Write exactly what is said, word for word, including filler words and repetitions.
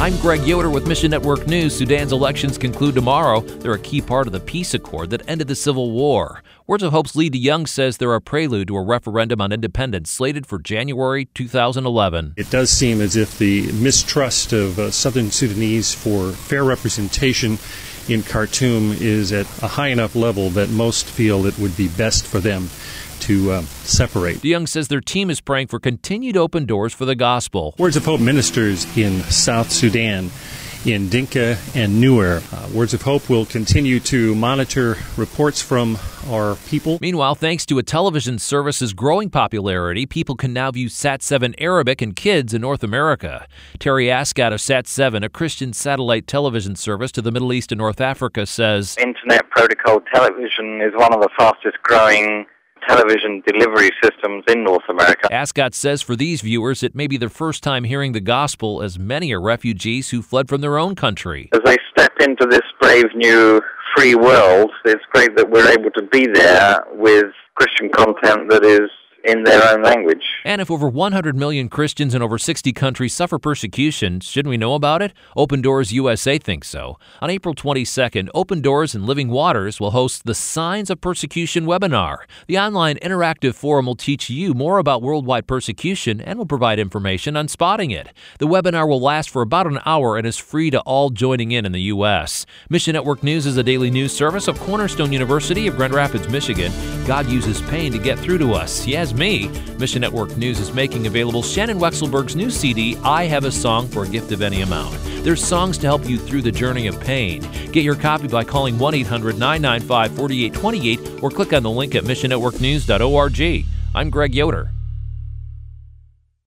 I'm Greg Yoder with Mission Network News. Sudan's elections conclude tomorrow. They're a key part of the peace accord that ended the civil war. Words of Hope's Lee DeYoung says they're a prelude to a referendum on independence slated for January two thousand eleven. It does seem as if the mistrust of uh, Southern Sudanese for fair representation in Khartoum is at a high enough level that most feel it would be best for them to uh, separate. DeYoung says their team is praying for continued open doors for the gospel. Words of Hope ministers in South Sudan, in Dinka and Nuer. Uh, Words of Hope will continue to monitor reports from our people. Meanwhile, thanks to a television service's growing popularity, people can now view Sat seven Arabic and kids in North America. Terry Ascott of Sat seven, a Christian satellite television service to the Middle East and North Africa, says Internet Protocol Television is one of the fastest growing television delivery systems in North America. Ascott says for these viewers, it may be their first time hearing the gospel, as many are refugees who fled from their own country. As they step into this brave new free world, it's great that we're able to be there with Christian content that is in their own language. And if over one hundred million Christians in over sixty countries suffer persecution, shouldn't we know about it? Open Doors U S A thinks so. On April twenty-second, Open Doors and Living Waters will host the Signs of Persecution webinar. The online interactive forum will teach you more about worldwide persecution and will provide information on spotting it. The webinar will last for about an hour and is free to all joining in in the U S Mission Network News is a daily news service of Cornerstone University of Grand Rapids, Michigan. God uses pain to get through to us. He has me. Mission Network News is making available Shannon Wexelberg's new C D, I Have a Song, for a gift of any amount. There's songs to help you through the journey of pain. Get your copy by calling one eight hundred nine nine five four eight two eight or click on the link at mission network news dot org. I'm Greg Yoder.